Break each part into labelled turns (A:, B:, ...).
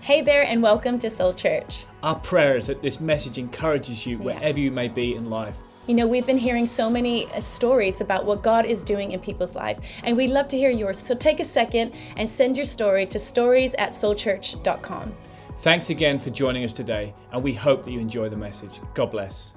A: Hey there, and welcome to Soul Church.
B: Our prayer is that this message encourages you wherever you may be in life.
A: You know, we've been hearing so many stories about what God is doing in people's lives, and we'd love to hear yours. So take a second and send your story to stories@soulchurch.com.
B: Thanks again for joining us today, and we hope that you enjoy the message. God bless.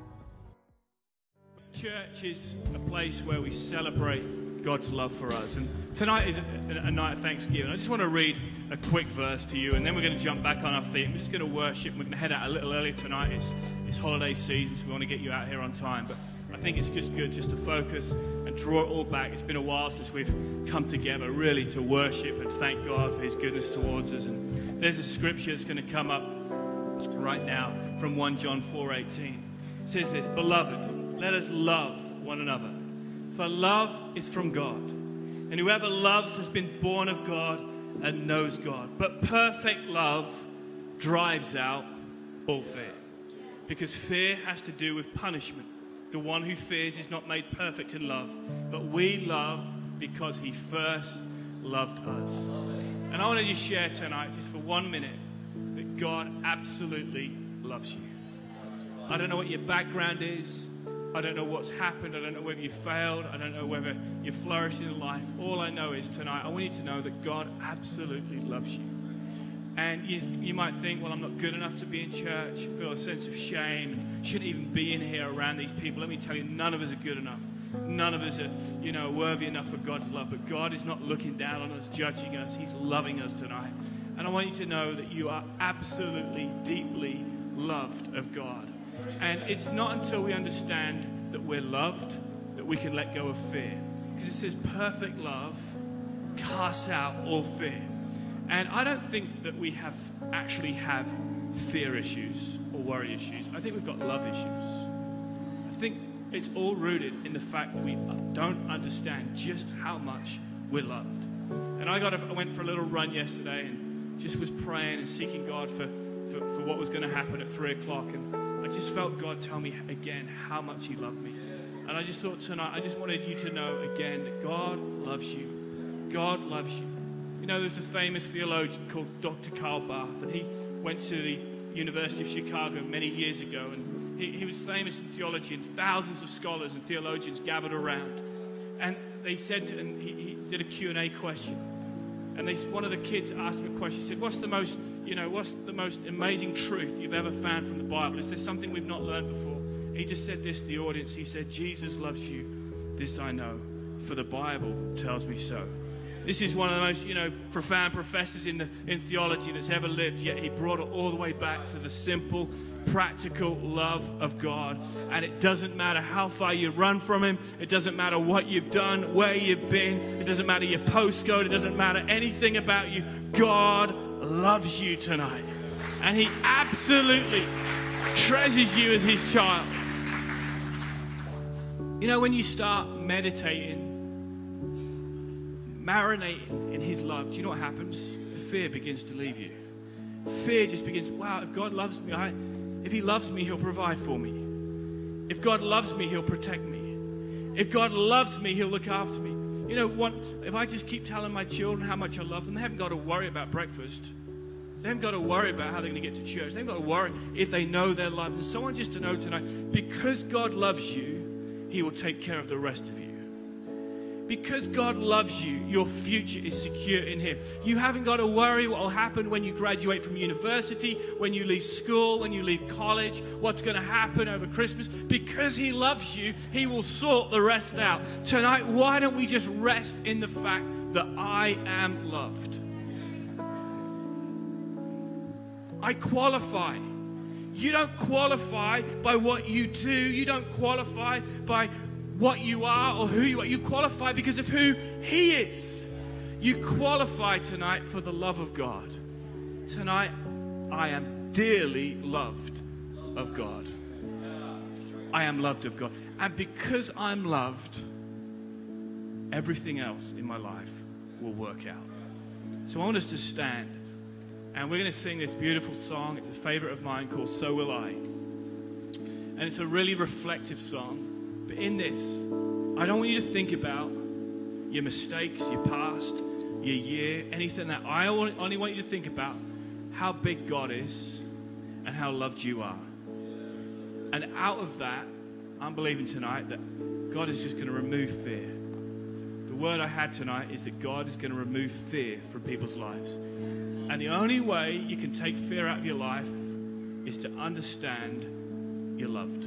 B: Church is a place where we celebrate God's love for us. And tonight is a night of Thanksgiving. I just want to read a quick verse to you, and then we're going to jump back on our feet. We're just going to worship. We're going to head out a little earlier tonight. It's holiday season, so we want to get you out here on time. But I think it's just good just to focus and draw it all back. It's been a while since we've come together really to worship and thank God for His goodness towards us. And there's a scripture that's going to come up right now from 1 John 4:18. It says this: "Beloved, let us love one another. For love is from God, and whoever loves has been born of God and knows God. But perfect love drives out all fear." Because fear has to do with punishment. The one who fears is not made perfect in love, but we love because He first loved us. And I want to just share tonight, just for 1 minute, that God absolutely loves you. I don't know what your background is. I don't know what's happened. I don't know whether you failed. I don't know whether you're flourishing in life. All I know is tonight, I want you to know that God absolutely loves you. And you might think, well, I'm not good enough to be in church. You feel a sense of shame and shouldn't even be in here around these people. Let me tell you, none of us are good enough. None of us are, worthy enough for God's love. But God is not looking down on us, judging us. He's loving us tonight. And I want you to know that you are absolutely, deeply loved of God. And it's not until we understand that we're loved that we can let go of fear. Because it says perfect love casts out all fear. And I don't think that we actually have fear issues or worry issues. I think we've got love issues. I think it's all rooted in the fact that we don't understand just how much we're loved. And I went for a little run yesterday and just was praying and seeking God for what was going to happen at 3 o'clock. And I just felt God tell me again how much He loved me. And I just thought tonight, I just wanted you to know again that God loves you. God loves you. You know, there's a famous theologian called Dr. Karl Barth, and he went to the University of Chicago many years ago, and he was famous in theology, and thousands of scholars and theologians gathered around. And they said, and he did a Q&A question. And one of the kids asked him a question. He said, what's the most amazing truth you've ever found from the Bible? Is there something we've not learned before? He just said this to the audience. He said, Jesus loves you. This I know, for the Bible tells me so. This is one of the most, profound professors in theology that's ever lived, yet he brought it all the way back to the simple, practical love of God. And it doesn't matter how far you run from Him. It doesn't matter what you've done, where you've been. It doesn't matter your postcode. It doesn't matter anything about you. God loves you tonight. And He absolutely treasures you as His child. When you start meditating, marinating in His love, do you know what happens? Fear begins to leave you. Fear just begins, wow, if God loves me, if He loves me, He'll provide for me. If God loves me, He'll protect me. If God loves me, He'll look after me. If I just keep telling my children how much I love them, they haven't got to worry about breakfast. They haven't got to worry about how they're going to get to church. They haven't got to worry if they know they're loved. And someone just to know tonight, because God loves you, He will take care of the rest of you. Because God loves you, your future is secure in Him. You haven't got to worry what will happen when you graduate from university, when you leave school, when you leave college, what's going to happen over Christmas. Because He loves you, He will sort the rest out. Tonight, why don't we just rest in the fact that I am loved? I qualify. You don't qualify by what you do. You don't qualify by what you are or who you are. You qualify because of who He is. You qualify tonight for the love of God. Tonight, I am dearly loved of God. I am loved of God. And because I'm loved, everything else in my life will work out. So I want us to stand. And we're going to sing this beautiful song. It's a favorite of mine called So Will I. And it's a really reflective song. But in this, I don't want you to think about your mistakes, your past, your year, anything that. I only want you to think about how big God is and how loved you are. And out of that, I'm believing tonight that God is just going to remove fear. The word I had tonight is that God is going to remove fear from people's lives. And the only way you can take fear out of your life is to understand you're loved.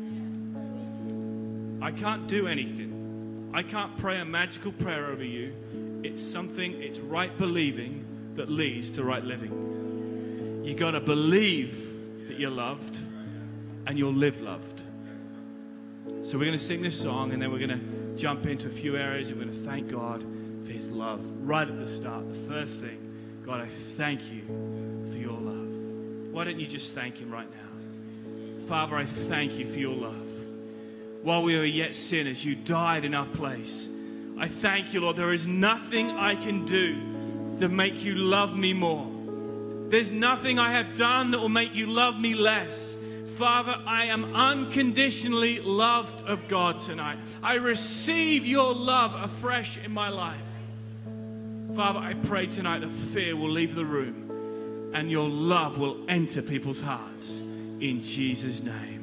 B: I can't do anything. I can't pray a magical prayer over you. It's right believing that leads to right living. You got to believe that you're loved and you'll live loved. So we're going to sing this song and then we're going to jump into a few areas and we're going to thank God for his love. Right at the start, the first thing, God, I thank you for your love. Why don't you just thank him right now? Father, I thank you for your love. While we were yet sinners, you died in our place. I thank you, Lord. There is nothing I can do to make you love me more. There's nothing I have done that will make you love me less. Father, I am unconditionally loved of God tonight. I receive your love afresh in my life. Father, I pray tonight that fear will leave the room and your love will enter people's hearts. In Jesus' name.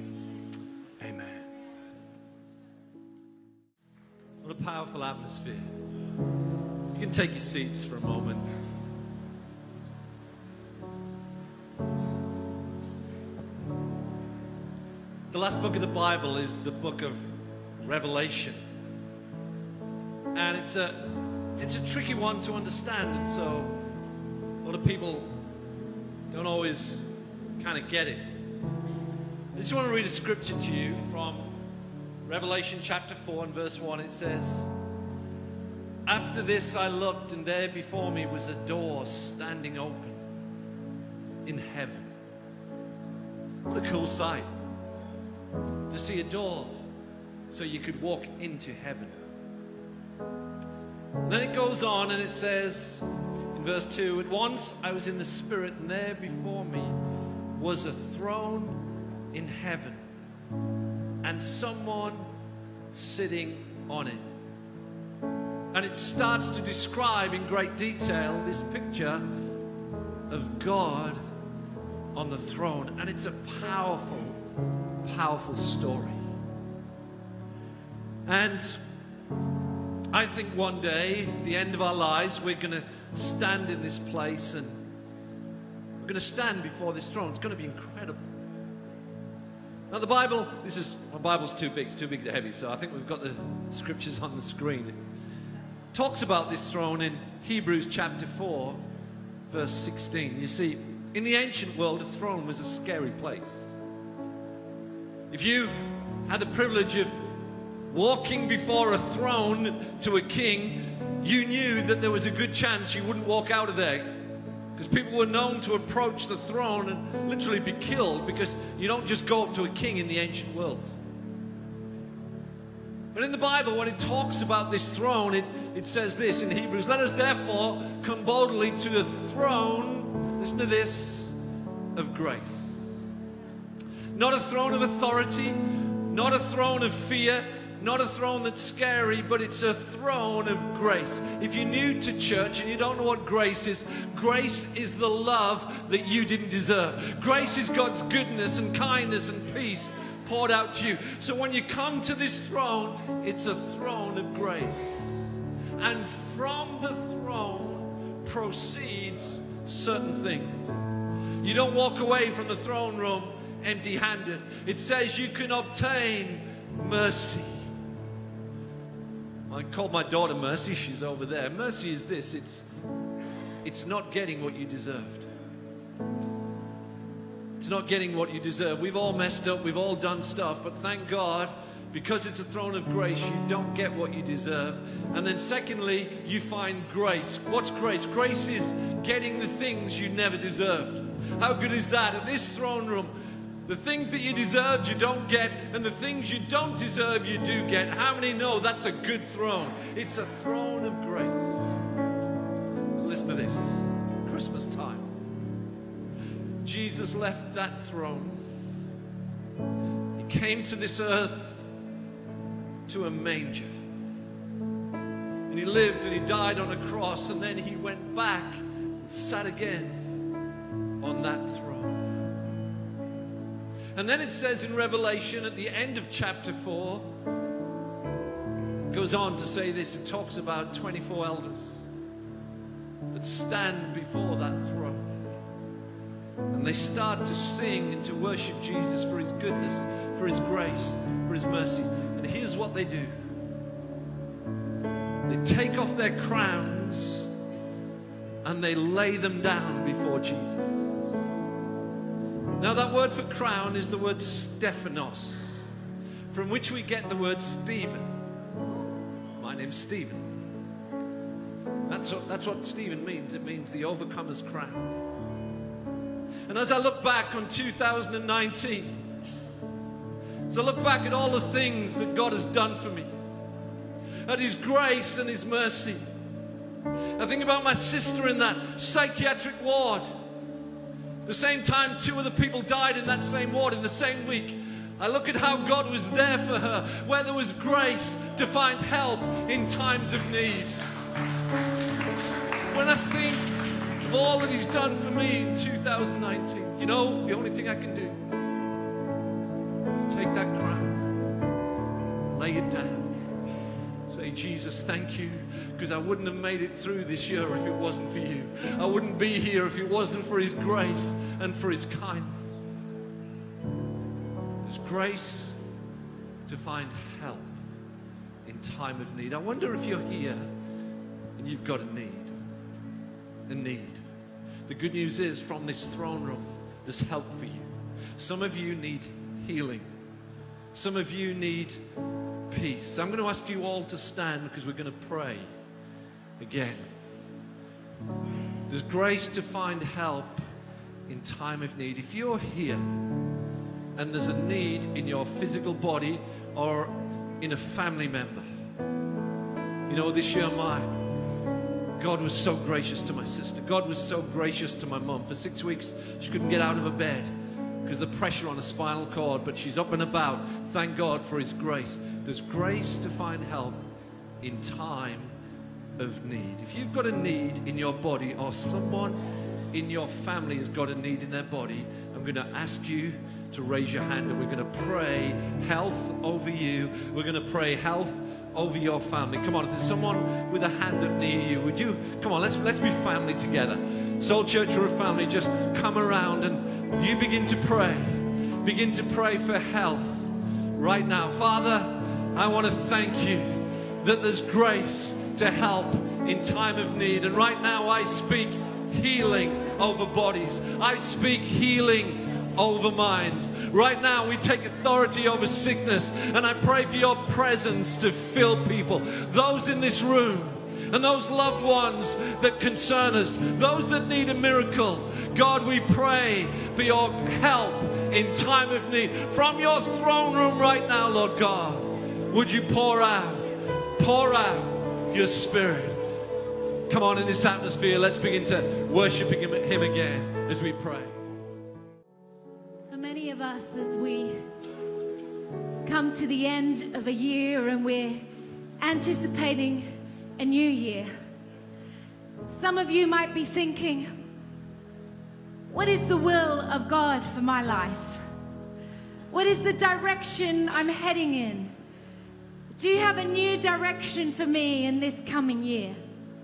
C: What a powerful atmosphere. You can take your seats for a moment. The last book of the Bible is the book of Revelation. And it's a tricky one to understand, and so a lot of people don't always kind of get it. I just want to read a scripture to you from Revelation chapter 4 and verse 1. It says, "After this I looked, and there before me was a door standing open in heaven." What a cool sight, to see a door so you could walk into heaven. And then it goes on and it says in verse 2, "At once I was in the Spirit, and there before me was a throne in heaven, and someone sitting on it." And it starts to describe in great detail this picture of God on the throne. And it's a powerful, powerful story. And I think one day, at the end of our lives, we're going to stand in this place and we're going to stand before this throne. It's going to be incredible. Now the Bible, my Bible's too big, it's too big to heavy, so I think we've got the scriptures on the screen. It talks about this throne in Hebrews chapter 4, verse 16. You see, in the ancient world, a throne was a scary place. If you had the privilege of walking before a throne to a king, you knew that there was a good chance you wouldn't walk out of there. Because people were known to approach the throne and literally be killed, because you don't just go up to a king in the ancient world. But in the Bible, when it talks about this throne, it says this in Hebrews, "Let us therefore come boldly to the throne," listen to this, "of grace." Not a throne of authority, not a throne of fear, not a throne that's scary, but it's a throne of grace. If you're new to church and you don't know what grace is the love that you didn't deserve. Grace is God's goodness and kindness and peace poured out to you. So when you come to this throne, it's a throne of grace. And from the throne proceeds certain things. You don't walk away from the throne room empty-handed. It says you can obtain mercy. I called my daughter Mercy. She's over there. Mercy is this. It's not getting what you deserved. It's not getting what you deserve. We've all messed up. We've all done stuff. But thank God, because it's a throne of grace, you don't get what you deserve. And then secondly, you find grace. What's grace? Grace is getting the things you never deserved. How good is that? At this throne room, the things that you deserved, you don't get, and the things you don't deserve, you do get. How many know that's a good throne? It's a throne of grace. So listen to this. Christmas time. Jesus left that throne. He came to this earth, to a manger. And he lived and he died on a cross, and then he went back and sat again. on that throne. And then it says in Revelation at the end of chapter 4, goes on to say this. It talks about 24 elders that stand before that throne. And they start to sing and to worship Jesus for his goodness, for his grace, for his mercy. And here's what they do. They take off their crowns and they lay them down before Jesus. Now that word for crown is the word Stephanos, from which we get the word Stephen. My name's Stephen. That's what Stephen means. It means the overcomer's crown. And as I look back on 2019, as I look back at all the things that God has done for me, at his grace and his mercy, I think about my sister in that psychiatric ward. The same time 2 other people died in that same ward in the same week. I look at how God was there for her, where there was grace to find help in times of need. When I think of all that he's done for me in 2019, you know, the only thing I can do is take that crown, lay it down, say, Jesus, thank you, because I wouldn't have made it through this year if it wasn't for you. I wouldn't be here if it wasn't for his grace and for his kindness. There's grace to find help in time of need. I wonder if you're here and you've got a need. A need. The good news is, from this throne room, there's help for you. Some of you need healing. Some of you need peace. I'm going to ask you all to stand because we're going to pray again. There's grace to find help in time of need. If you're here and there's a need in your physical body or in a family member, you know, this year God was so gracious to my sister. God was so gracious to my mum. For 6 weeks, she couldn't get out of her bed because of the pressure on her spinal cord, but she's up and about. Thank God for his grace. There's grace to find help in time of need. If you've got a need in your body, or someone in your family has got a need in their body, I'm going to ask you to raise your hand and we're going to pray health over you. We're going to pray health over your family. Come on, if there's someone with a hand up near you, would you, come on, let's be family together. Soul Church, we're a family. Just come around and you begin to pray. Begin to pray for health right now. Father, I want to thank you that there's grace to help in time of need. And right now I speak healing over bodies. I speak healing over minds. Right now we take authority over sickness, and I pray for your presence to fill people, those in this room and those loved ones that concern us, those that need a miracle. God, we pray for your help in time of need. From your throne room right now, Lord God, would you pour out your Spirit. Come on, in this atmosphere, let's begin to worshiping him again as we pray.
D: For many of us, as we come to the end of a year and we're anticipating a new year, some of you might be thinking, what is the will of God for my life? What is the direction I'm heading in? Do you have a new direction for me in this coming year?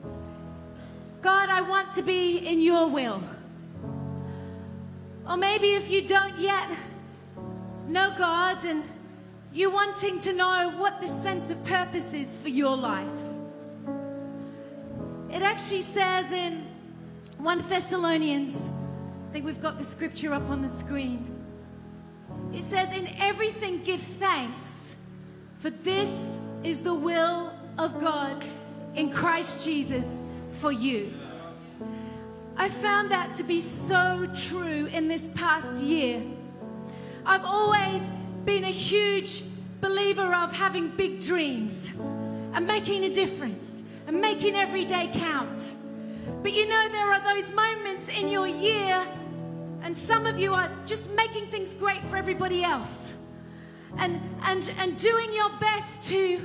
D: God, I want to be in your will. Or maybe if you don't yet know God and you're wanting to know what the sense of purpose is for your life. It actually says in 1 Thessalonians, I think we've got the scripture up on the screen. It says, in everything give thanks, for this is the will of God in Christ Jesus for you. I found that to be so true in this past year. I've always been a huge believer of having big dreams and making a difference and making every day count. But you know, there are those moments in your year, and some of you are just making things great for everybody else and doing your best to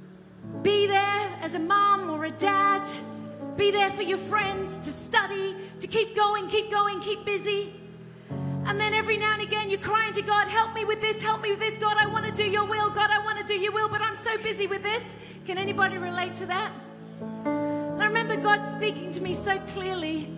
D: be there as a mom or a dad, be there for your friends, to study, to keep going, keep busy. And then every now and again you're crying to God, help me with this, God, I want to do your will, God, I want to do your will, but I'm so busy with this. Can anybody relate to that? And I remember God speaking to me so clearly.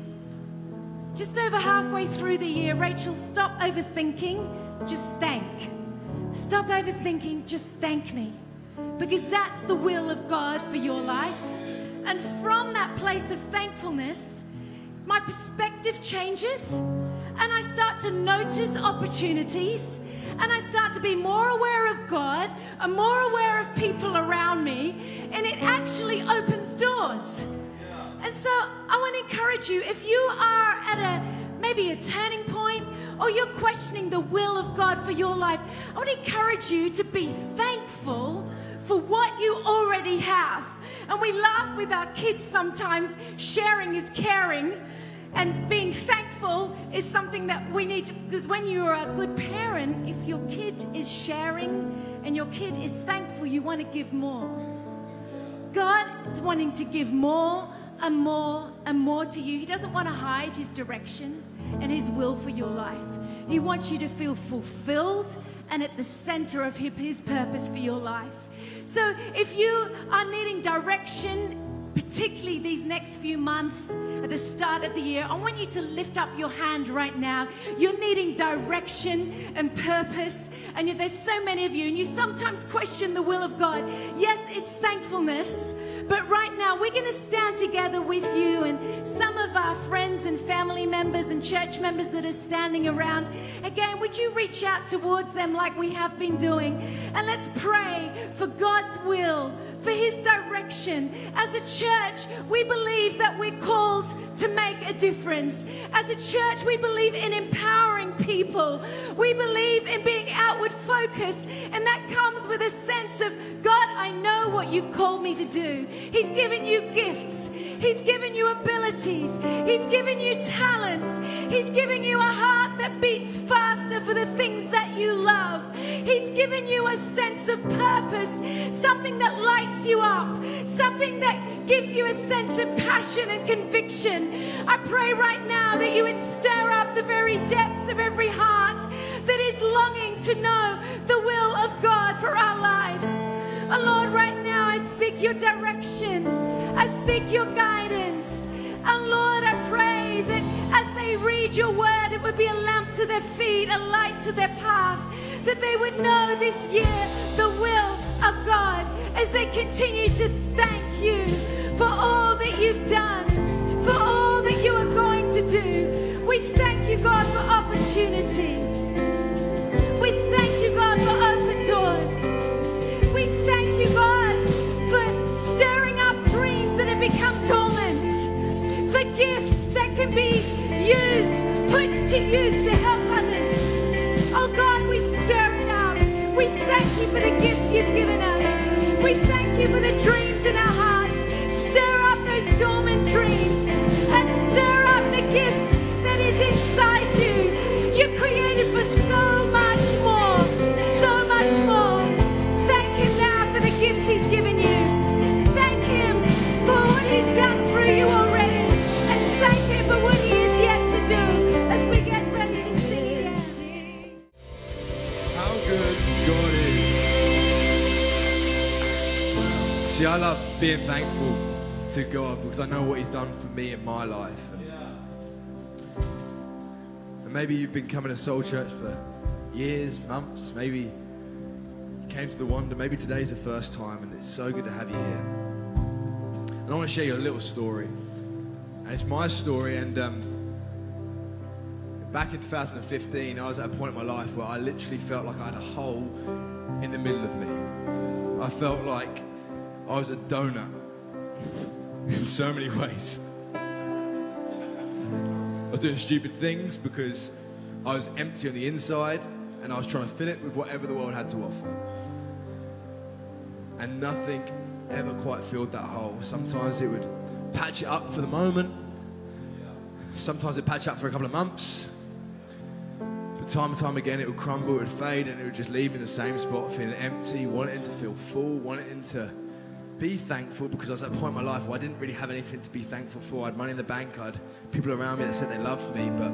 D: Just over halfway through the year, Rachel, stop overthinking, just thank. Stop overthinking, just thank me. Because that's the will of God for your life. And from that place of thankfulness, my perspective changes and I start to notice opportunities and I start to be more aware of God and more aware of people around me, and it actually opens doors. And so I want to encourage you, if you are at maybe a turning point or you're questioning the will of God for your life, I want to encourage you to be thankful for what you already have. And we laugh with our kids sometimes, sharing is caring. And being thankful is something that we need to, because when you're a good parent, if your kid is sharing and your kid is thankful, you want to give more. God is wanting to give more and more and more to you. He doesn't want to hide his direction and his will for your life. He wants you to feel fulfilled and at the center of his purpose for your life. So if you are needing direction, particularly these next few months at the start of the year, I want you to lift up your hand right now. You're needing direction and purpose, and there's so many of you, and you sometimes question the will of God. Yes, it's thankfulness, but right now we're going to stand together with you and some of our friends and family members and church members that are standing around. Again, would you reach out towards them like we have been doing, and let's pray for God's will, for his direction. As a church, we believe that we're called to make a difference. As a church, we believe in empowering people. We believe in being outward focused, and that comes with a sense of, God, I know what you've called me to do. He's given you gifts. He's given you abilities. He's given you talents. He's given you a heart that beats faster for the things that you love. He's given you a sense of purpose, something that lights you up, something that gives you a sense of passion and conviction. I pray right now that you would stir up the very depths of every heart that is longing to know the will of God for our lives. Oh Lord, right now I speak your direction. I speak your guidance. And Lord, I pray that as they read your word, it would be a lamp to their feet, a light to their path, that they would know this year the will of God as they continue to thank you for all that you've done, for all that you are going to do. We thank you, God, for opportunity. We thank you, God, for open doors. We thank you, God, for stirring up dreams that have become dormant, for gifts that can be put to use to help others. Oh God, we stir it up. We thank you for the gifts you've given us. We thank you for the dreams in our hearts. Stir up those dormant dreams and stir up the gift that is inside you. You're created for so much more, so much more. Thank him now for the gifts he's given you. Thank him for what he's done through you already, and thank him for what he is yet to do as we get ready to sing again.
C: How good God is. See, I love being thankful to God because I know what he's done for me in my life. And maybe you've been coming to Soul Church for years, months, maybe you came to the Wonder, maybe today's the first time, and it's so good to have you here. And I want to share you a little story. And it's my story, and back in 2015, I was at a point in my life where I literally felt like I had a hole in the middle of me. I felt like I was a donut in so many ways. I was doing stupid things because I was empty on the inside and I was trying to fill it with whatever the world had to offer. And nothing ever quite filled that hole. Sometimes it would patch it up for the moment. Sometimes it'd patch up for a couple of months. But time and time again it would crumble, it would fade, and it would just leave me in the same spot, feeling empty, wanting to feel full, wanting to
E: be thankful, because I was at a point in my life where I didn't really have anything to be thankful for. I had money in the bank, I had people around me that said they loved me, but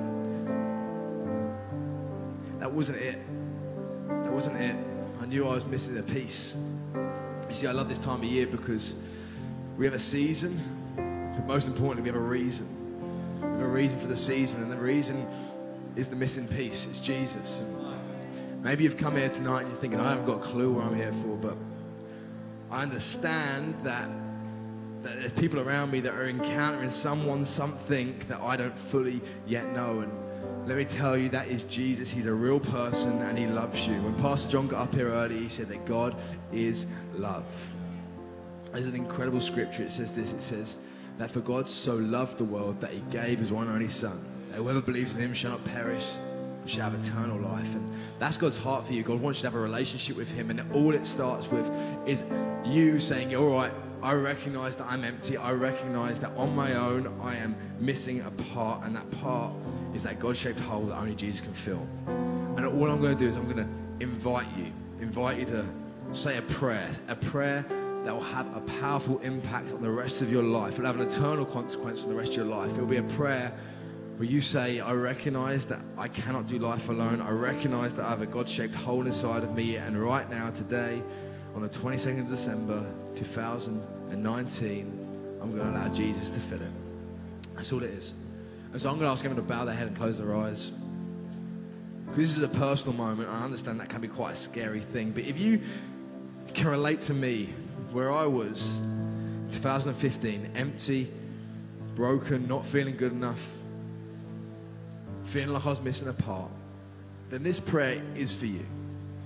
E: that wasn't it. That wasn't it. I knew I was missing a piece. You see, I love this time of year because we have a season, but most importantly, we have a reason. We have a reason for the season, and the reason is the missing piece. It's Jesus. And maybe you've come here tonight and you're thinking, I haven't got a clue what I'm here for, but I understand that there's people around me that are encountering someone, something that I don't fully yet know. And let me tell you, that is Jesus. He's a real person and he loves you. When Pastor John got up here early, he said that God is love. There's an incredible scripture. It says this. It says that for God so loved the world that he gave his one and only son, that whoever believes in him shall not perish, but shall have eternal life. And that's God's heart for you. God wants you to have a relationship with him, and all it starts with is you saying, all right, I recognize that I'm empty. I recognize that on my own I am missing a part, and that part is that God-shaped hole that only Jesus can fill. And all I'm going to do is I'm going to invite you to say a prayer that will have a powerful impact on the rest of your life. It'll have an eternal consequence on the rest of your life. It'll be a prayer where you say, I recognize that I cannot do life alone. I recognize that I have a God-shaped hole inside of me, and right now, today, on the 22nd of December, 2019, I'm going to allow Jesus to fill it. That's all it is. And so I'm going to ask everyone to bow their head and close their eyes. This is a personal moment. I understand that can be quite a scary thing. But if you can relate to me, where I was in 2015, empty, broken, not feeling good enough, feeling like I was missing a part, then this prayer is for you.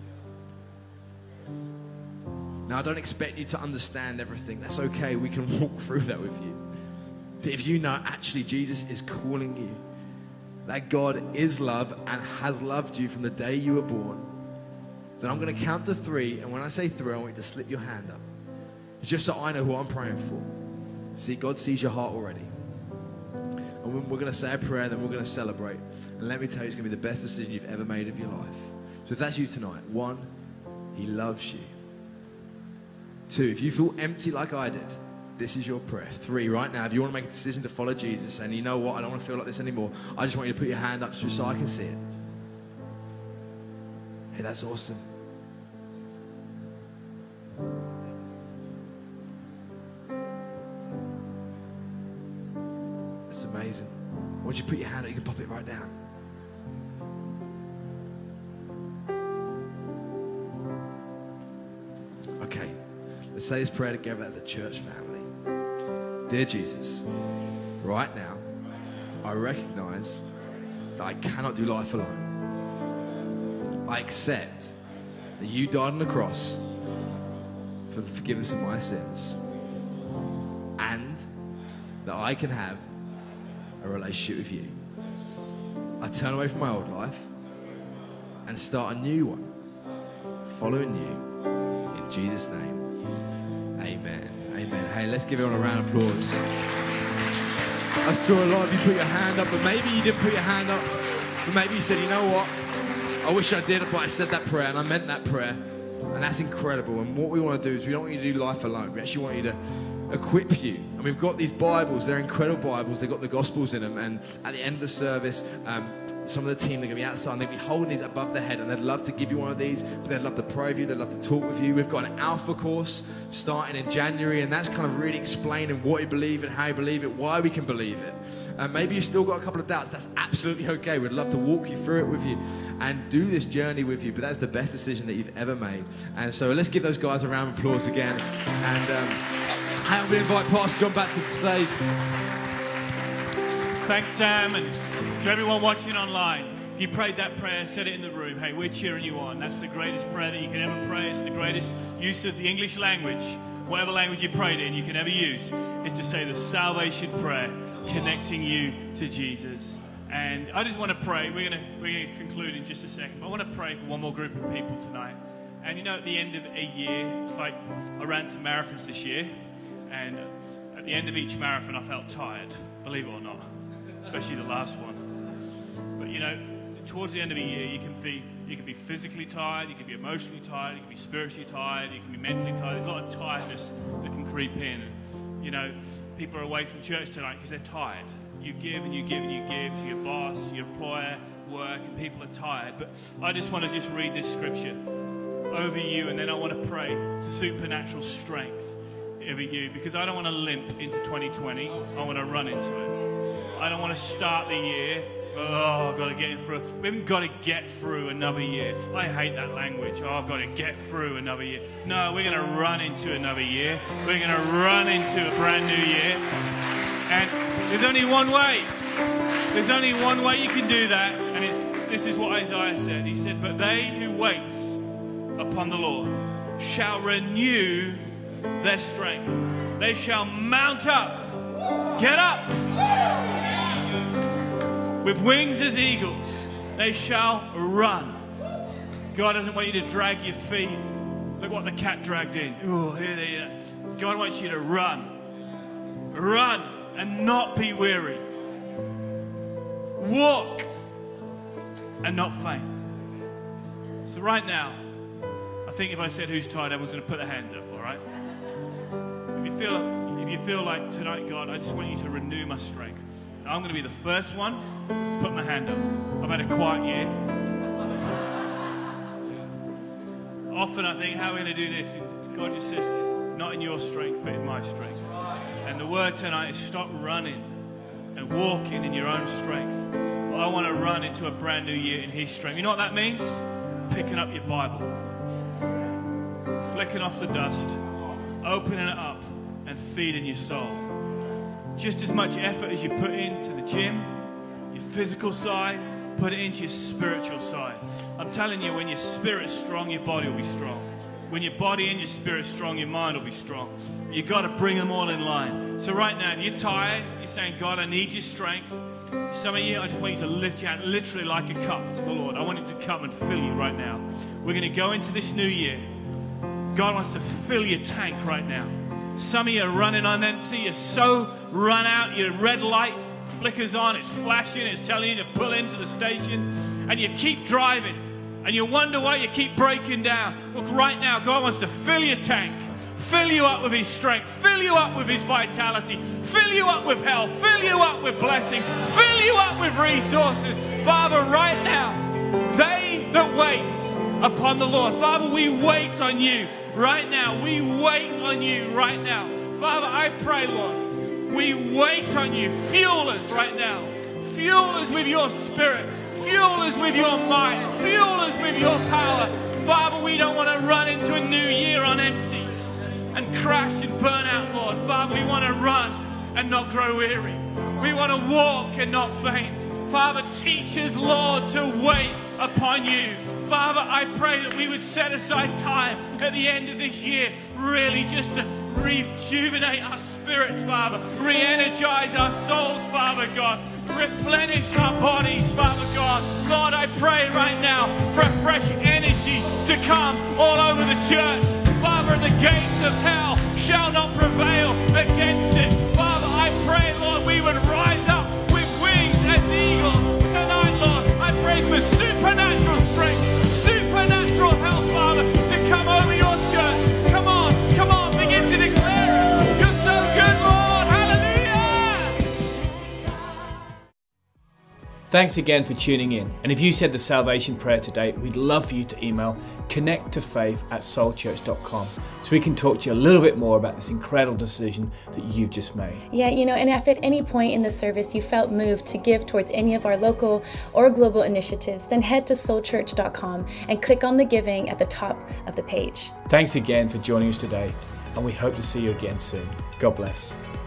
E: Now, I don't expect you to understand everything. That's okay. We can walk through that with you. But if you know actually Jesus is calling you, that God is love and has loved you from the day you were born, then I'm going to count to 3. And when I say 3, I want you to slip your hand up. Just so I know who I'm praying for. See, God sees your heart already. And we're going to say a prayer, and then we're going to celebrate. And let me tell you, it's going to be the best decision you've ever made of your life. So if that's you tonight, 1, he loves you. 2, if you feel empty like I did, this is your prayer. 3, right now, if you want to make a decision to follow Jesus, and you know what, I don't want to feel like this anymore, I just want you to put your hand up just so I can see it. Hey, that's awesome. That's amazing. Once you put your hand up, you can pop it right down. Okay, let's say this prayer together as a church family. Dear Jesus, right now, I recognize that I cannot do life alone. I accept that you died on the cross for the forgiveness of my sins, and that I can have a relationship with you. I turn away from my old life and start a new one, following you in Jesus' name. Amen. Amen. Hey, let's give everyone a round of applause. I saw a lot of you put your hand up, but maybe you didn't put your hand up. But maybe you said, you know what? I wish I did, but I said that prayer and I meant that prayer. And that's incredible. And what we want to do is we don't want you to do life alone. We actually want you to equip you. And we've got these Bibles. They're incredible Bibles. They've got the Gospels in them. And at the end of the service, some of the team, they're going to be outside and they'll be holding these above their head, and they'd love to give you one of these, but they'd love to pray with you, they'd love to talk with you. We've got an Alpha course starting in January, and that's kind of really explaining what you believe and how you believe it, why we can believe it. And maybe you've still got a couple of doubts. That's absolutely okay. We'd love to walk you through it with you and do this journey with you, but that's the best decision that you've ever made. And so let's give those guys a round of applause again. And I'm going to invite Pastor John back to the stage.
B: Thanks, Sam, and to everyone watching online. If you prayed that prayer, said it in the room, hey, we're cheering you on. That's the greatest prayer that you can ever pray. It's the greatest use of the English language. Whatever language you prayed in, you can ever use, is to say the salvation prayer, connecting you to Jesus. And I just want to pray. We're going to conclude in just a second. But I want to pray for one more group of people tonight. And you know, at the end of a year, it's like I ran some marathons this year. And at the end of each marathon, I felt tired, believe it or not. Especially the last one. But you know, towards the end of the year, you can You can be physically tired, you can be emotionally tired, you can be spiritually tired, you can be mentally tired. There's a lot of tiredness that can creep in. You know, people are away from church tonight because they're tired. You give and you give and you give to your boss, your employer, work, and people are tired. But I just want to just read this scripture over you, and then I want to pray supernatural strength over you, because I don't want to limp into 2020. I want to run into it. I don't want to start the year, oh, I've got to get in through. We haven't got to get through another year. I hate that language. Oh, I've got to get through another year. No, we're going to run into another year. We're going to run into a brand new year. And there's only one way. There's only one way you can do that, and this is what Isaiah said. He said, but they who wait upon the Lord shall renew their strength. They shall mount up. Get up. With wings as eagles, they shall run. God doesn't want you to drag your feet. Look what the cat dragged in. Oh, here they are. God wants you to run. Run and not be weary. Walk and not faint. So right now, I think if I said who's tired, everyone's going to put their hands up, all right? If you feel like tonight, God, I just want you to renew my strength. I'm going to be the first one to put my hand up. I've had a quiet year. Often I think, how are we going to do this? And God just says, not in your strength, but in my strength. And the word tonight is stop running and walking in your own strength. But I want to run into a brand new year in His strength. You know what that means? Picking up your Bible, flicking off the dust, opening it up, and feeding your soul. Just as much effort as you put into the gym, your physical side, put it into your spiritual side. I'm telling you, when your spirit's strong, your body will be strong. When your body and your spirit's strong, your mind will be strong. You've got to bring them all in line. So right now, if you're tired, you're saying, God, I need your strength. Some of you, I just want you to lift your hand literally like a cup to the Lord. I want Him to come and fill you right now. We're going to go into this new year. God wants to fill your tank right now. Some of you are running on empty. You're so run out. Your red light flickers on. It's flashing. It's telling you to pull into the station. And you keep driving. And you wonder why you keep breaking down. Look, right now, God wants to fill your tank. Fill you up with His strength. Fill you up with His vitality. Fill you up with health. Fill you up with blessing. Fill you up with resources. Father, right now, they that wait upon the Lord. Father, we wait on you right now. We wait on you right now. Father, I pray, Lord, we wait on you. Fuel us right now. Fuel us with your spirit. Fuel us with your might. Fuel us with your power. Father, we don't want to run into a new year on empty and crash and burn out, Lord. Father, we want to run and not grow weary. We want to walk and not faint. Father, teach us, Lord, to wait upon you. Father, I pray that we would set aside time at the end of this year, really just to rejuvenate our spirits, Father, re-energize our souls, Father God, replenish our bodies, Father God. Lord, I pray right now for a fresh energy to come all over the church. Father, the gates of hell shall not prevail against it. Father, I pray, Lord, we would rise up with wings as eagles tonight, Lord. I pray for supernatural strength, supernatural health, Father, to come over your church. Come on, begin to declare it. You're so good, Lord. Hallelujah.
F: Thanks again for tuning in. And if you said the salvation prayer today, we'd love for you to email connecttofaith@soulchurch.com so we can talk to you a little bit more about this incredible decision that you've just made.
A: Yeah, and if at any point in the service you felt moved to give towards any of our local or global initiatives, then head to soulchurch.com and click on the giving at the top of the page.
F: Thanks again for joining us today, and we hope to see you again soon. God bless.